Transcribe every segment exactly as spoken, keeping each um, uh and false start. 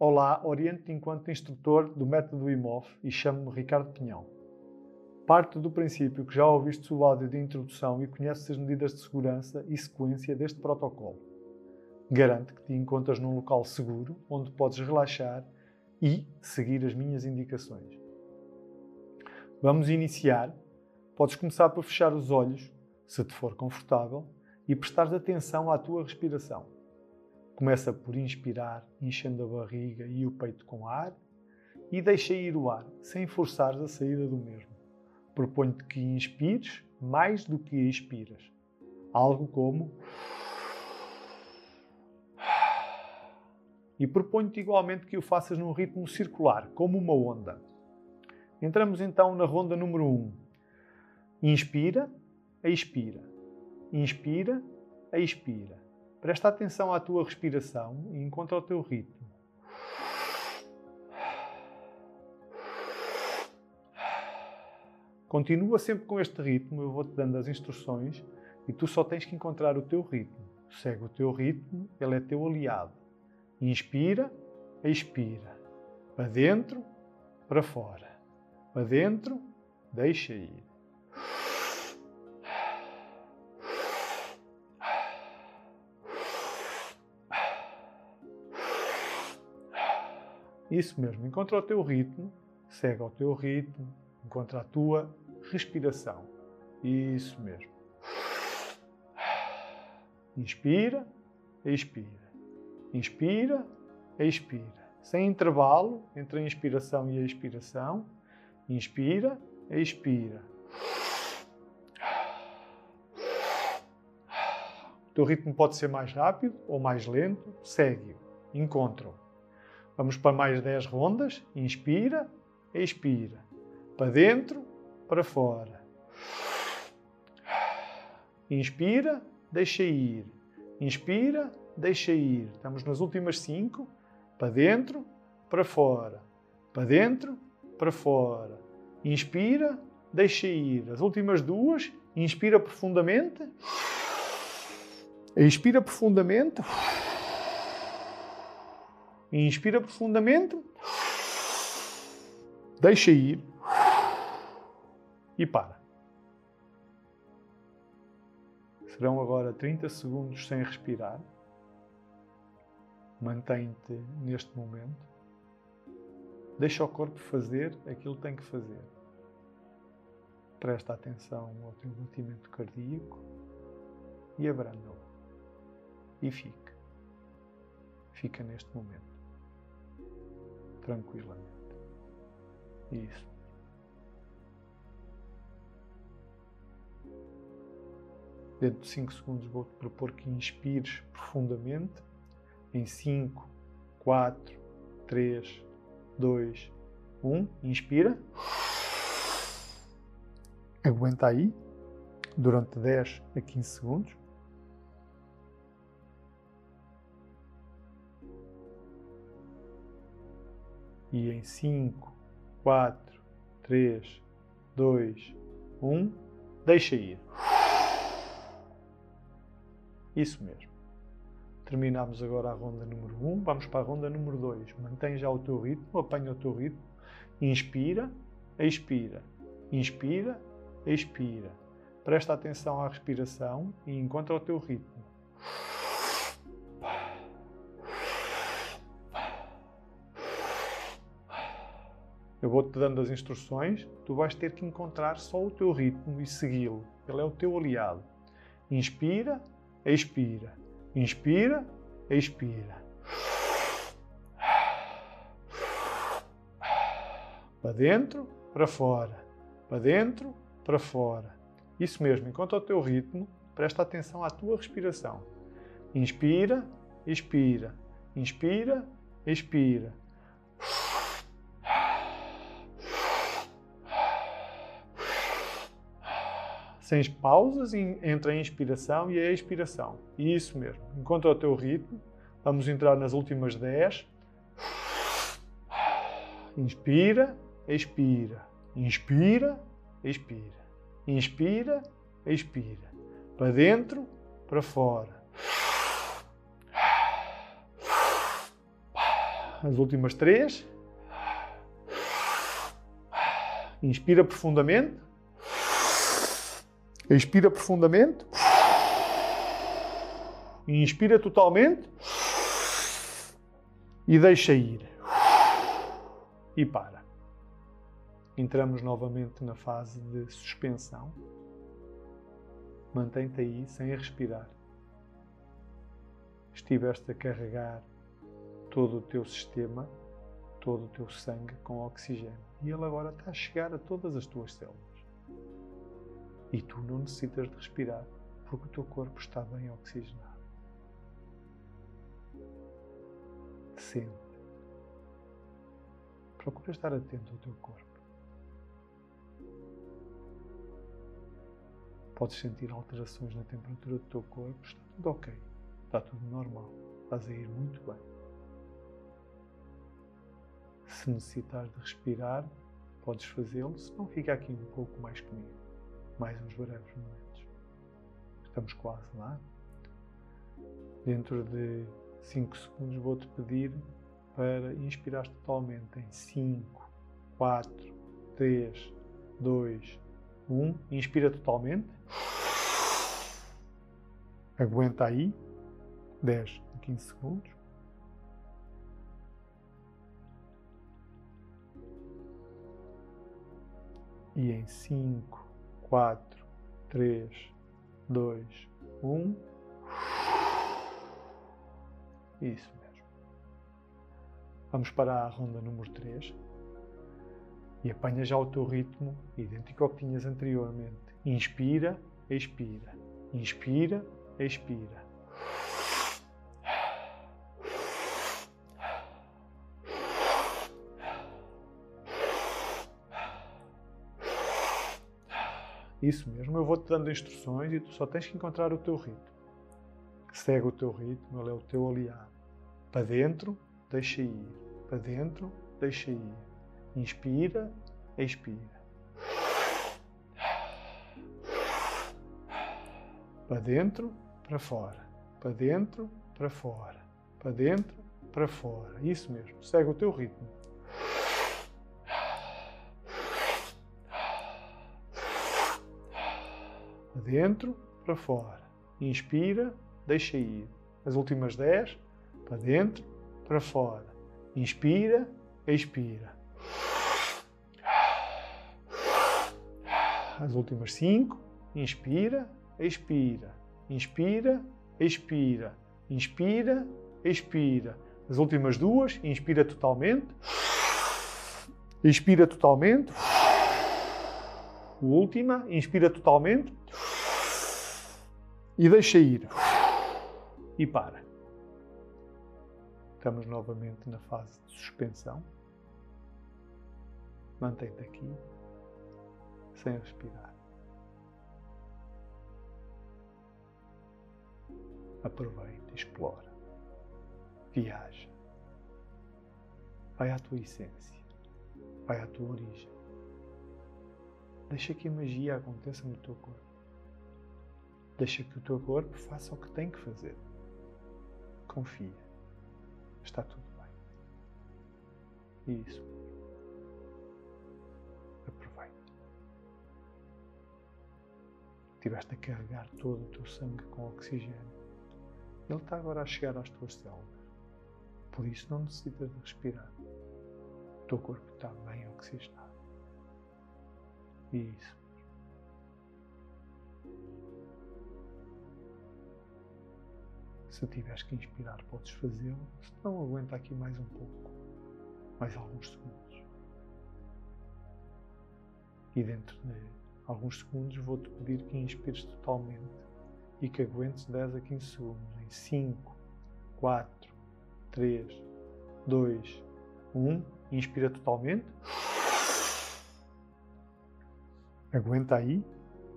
Olá, oriento-te enquanto instrutor do método I M O F e chamo-me Ricardo Pinhão. Parto do princípio que já ouviste o áudio de introdução e conheces as medidas de segurança e sequência deste protocolo. Garanto que te encontras num local seguro, onde podes relaxar e seguir as minhas indicações. Vamos iniciar. Podes começar por fechar os olhos, se te for confortável, e prestares atenção à tua respiração. Começa por inspirar, enchendo a barriga e o peito com ar, e deixa ir o ar, sem forçares a saída do mesmo. Proponho-te que inspires mais do que expiras. Algo como... E proponho-te igualmente que o faças num ritmo circular, como uma onda. Entramos então na ronda número um. Inspira, expira. Inspira, expira. Presta atenção à tua respiração e encontra o teu ritmo. Continua sempre com este ritmo, eu vou-te dando as instruções e tu só tens que encontrar o teu ritmo. Segue o teu ritmo, ele é teu aliado. Inspira, expira. Para dentro, para fora. Para dentro, deixa ir. Isso mesmo, encontra o teu ritmo, segue ao teu ritmo, encontra a tua respiração. Isso mesmo. Inspira, expira. Inspira, expira. Sem intervalo entre a inspiração e a expiração. Inspira, expira. O teu ritmo pode ser mais rápido ou mais lento. Segue-o. Encontra-o. Vamos para mais dez rondas. Inspira, expira. Para dentro, para fora. Inspira, deixa ir. Inspira, deixa ir. Estamos nas últimas cinco. Para dentro, para fora. Para dentro, para fora. Inspira, deixa ir. As últimas duas. Inspira profundamente. Expira profundamente. Inspira profundamente. Deixa ir. E para. Serão agora trinta segundos sem respirar. Mantém-te neste momento. Deixa o corpo fazer aquilo que tem que fazer. Presta atenção ao teu batimento cardíaco e abranda-o. E fica. Fica neste momento. Tranquilamente. Isso. Dentro de cinco segundos vou-te propor que inspires profundamente. Em cinco, quatro, três, dois, um. Inspira. Aguenta aí durante dez a quinze segundos. E em cinco, quatro, três, dois, um, deixa ir. Isso mesmo. Terminamos agora a ronda número um, vamos para a ronda número dois. Mantém já o teu ritmo, apanha o teu ritmo. Inspira, expira. Inspira, expira. Presta atenção à respiração e encontra o teu ritmo. Eu vou-te dando as instruções, tu vais ter que encontrar só o teu ritmo e segui-lo. Ele é o teu aliado. Inspira, expira. Inspira, expira. Para dentro, para fora. Para dentro, para fora. Isso mesmo, encontra o teu ritmo, presta atenção à tua respiração. Inspira, expira. Inspira, expira. Sem pausas entre a inspiração e a expiração. Isso mesmo. Encontra o teu ritmo. Vamos entrar nas últimas dez. Inspira, expira. Inspira, expira. Inspira, expira. Para dentro, para fora. As últimas três. Inspira profundamente. Expira profundamente. Inspira totalmente. E deixa ir. E para. Entramos novamente na fase de suspensão. Mantém-te aí sem respirar. Estiveste a carregar todo o teu sistema, todo o teu sangue com oxigênio. E ele agora está a chegar a todas as tuas células. E tu não necessitas de respirar, porque o teu corpo está bem oxigenado. Sente. Procura estar atento ao teu corpo. Podes sentir alterações na temperatura do teu corpo. Está tudo ok. Está tudo normal. Estás a ir muito bem. Se necessitares de respirar, podes fazê-lo. Se não, fica aqui um pouco mais comigo. Mais uns breves momentos. Estamos quase lá. Dentro de cinco segundos vou-te pedir para inspirar totalmente em cinco, quatro, três, dois, um. Inspira totalmente. Aguenta aí. dez a quinze segundos. E em cinco, quatro, três, dois, um. Isso mesmo. Vamos para a ronda número três. E apanha já o teu ritmo, idêntico ao que tinhas anteriormente. Inspira, expira. Inspira, expira. Isso mesmo, eu vou-te dando instruções e tu só tens que encontrar o teu ritmo. Segue o teu ritmo, ele é o teu aliado. Para dentro, deixa ir. Para dentro, deixa ir. Inspira, expira. Para dentro, para fora. Para dentro, para fora. Para dentro, para fora. Isso mesmo, segue o teu ritmo. Para dentro, para fora. Inspira, deixa ir. As últimas dez, para dentro, para fora. Inspira, expira. As últimas cinco, inspira, expira. Inspira, expira. Inspira, expira. As últimas duas, inspira totalmente. Expira totalmente. A última, inspira totalmente. E deixa ir. E para. Estamos novamente na fase de suspensão. Mantém-te aqui, sem respirar. Aproveita, explora, viaja. Vai à tua essência, vai à tua origem. Deixa que a magia aconteça no teu corpo. Deixa que o teu corpo faça o que tem que fazer. Confia. Está tudo bem. Isso. Aproveita. Estiveste a carregar todo o teu sangue com oxigênio. Ele está agora a chegar às tuas células. Por isso não necessitas de respirar. O teu corpo está bem oxigenado. Isso. Se tiveres que inspirar, podes fazê-lo. Se não, aguenta aqui mais um pouco. Mais alguns segundos. E dentro de alguns segundos vou-te pedir que inspires totalmente e que aguentes dez a quinze segundos. Em cinco, quatro, três, dois, um. Inspira totalmente. Aguenta aí.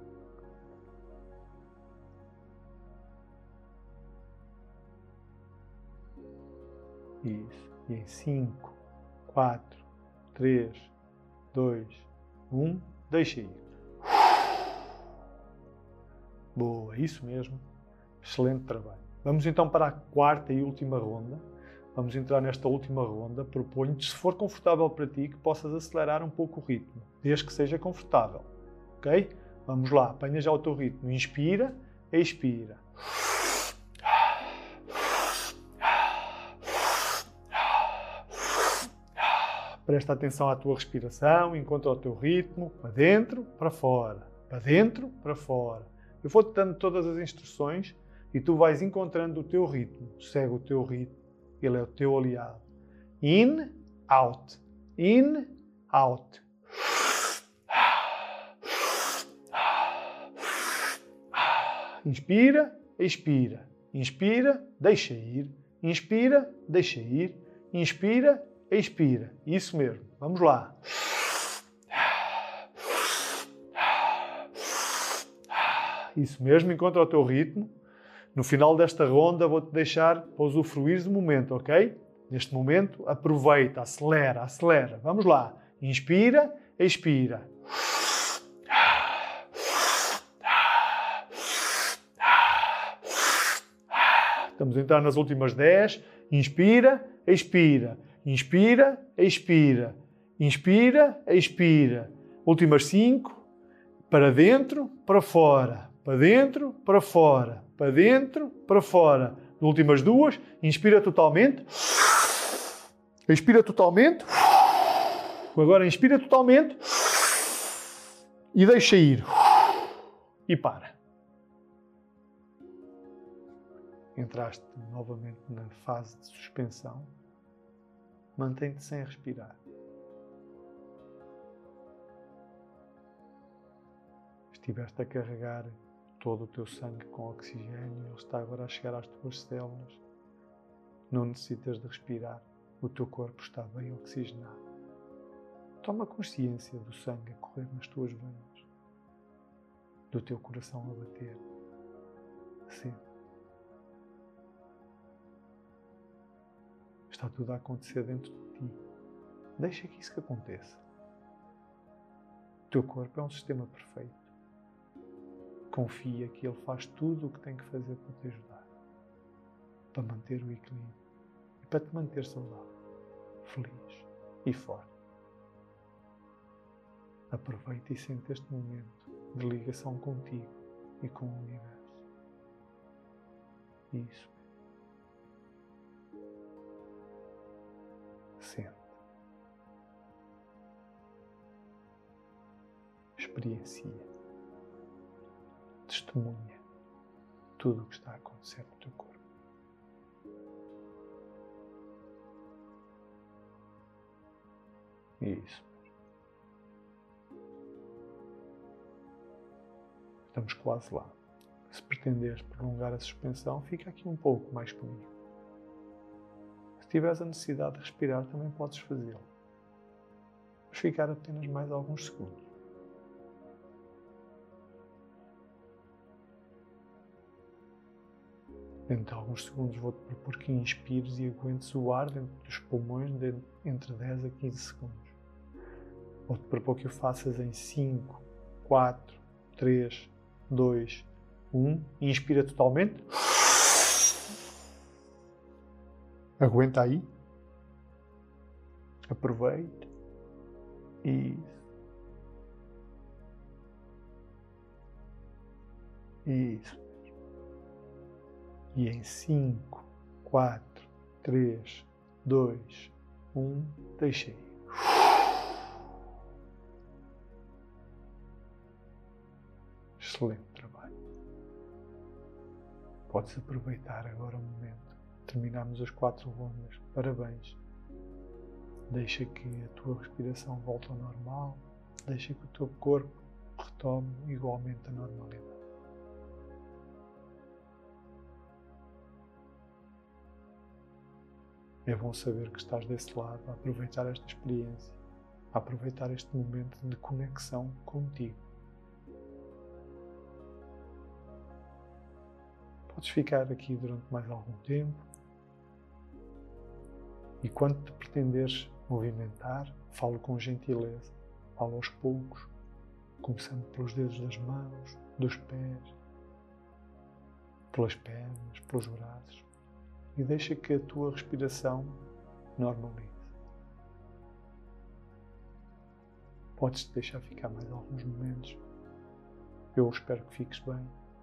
Isso. E em cinco, quatro, três, dois, um. Deixa ir. Boa, isso mesmo. Excelente trabalho. Vamos então para a quarta e última ronda. Vamos entrar nesta última ronda. Proponho-te, se for confortável para ti, que possas acelerar um pouco o ritmo, desde que seja confortável. Ok? Vamos lá, apanha já o teu ritmo. Inspira, expira. Presta atenção à tua respiração, encontra o teu ritmo, para dentro, para fora, para dentro, para fora. Eu vou-te dando todas as instruções e tu vais encontrando o teu ritmo. Segue o teu ritmo, ele é o teu aliado. In, out, in, out. Inspira, expira. Inspira, deixa ir. Inspira, deixa ir. Inspira, expira. Isso mesmo. Vamos lá. Isso mesmo, encontra o teu ritmo. No final desta ronda vou-te deixar para usufruir do momento, ok? Neste momento, aproveita, acelera, acelera. Vamos lá. Inspira, expira. Estamos a entrar nas últimas dez. Inspira, expira. Inspira, expira. Inspira, expira. Últimas cinco. Para dentro, para fora. Para dentro, para fora. Para dentro, para fora. Últimas duas. Inspira totalmente. Expira totalmente. Agora inspira totalmente. E deixa ir. E para. Entraste novamente na fase de suspensão. Mantém-te sem respirar. Estiveste a carregar todo o teu sangue com oxigênio, ele está agora a chegar às tuas células. Não necessitas de respirar, o teu corpo está bem oxigenado. Toma consciência do sangue a correr nas tuas veias, do teu coração a bater. Sente. Está tudo a acontecer dentro de ti. Deixa que isso que aconteça. O teu corpo é um sistema perfeito. Confia que ele faz tudo o que tem que fazer para te ajudar. Para manter o equilíbrio. E para te manter saudável, feliz e forte. Aproveita e sente este momento de ligação contigo e com o universo. Isso. Sente. Experiencia. Testemunha tudo o que está a acontecer no teu corpo. Isso. Estamos quase lá. Se pretenderes prolongar a suspensão, fica aqui um pouco mais comigo. Se tiveres a necessidade de respirar, também podes fazê-lo. Mas ficar apenas mais alguns segundos. Dentro de alguns segundos vou-te propor que inspires e aguentes o ar dentro dos pulmões de entre dez a quinze segundos. Vou-te propor que o faças em cinco, quatro, três, dois, um. Inspira totalmente. Aguenta aí. Aproveita. Isso. Isso. E em cinco, quatro, três, dois, um, deixa ir. Excelente trabalho. Podes aproveitar agora o momento. Terminamos as quatro rondas. Parabéns. Deixa que a tua respiração volte ao normal. Deixa que o teu corpo retome igualmente a normalidade. É bom saber que estás desse lado a aproveitar esta experiência, a aproveitar este momento de conexão contigo. Podes ficar aqui durante mais algum tempo e quando te pretenderes movimentar, falo com gentileza, falo aos poucos, começando pelos dedos das mãos, dos pés, pelas pernas, pelos braços. e deixa que a tua respiração normalize. Podes-te deixar ficar mais alguns momentos. Eu espero que fiques bem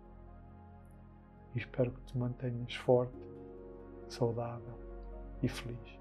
e espero que te mantenhas forte, saudável e feliz.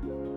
Obrigado.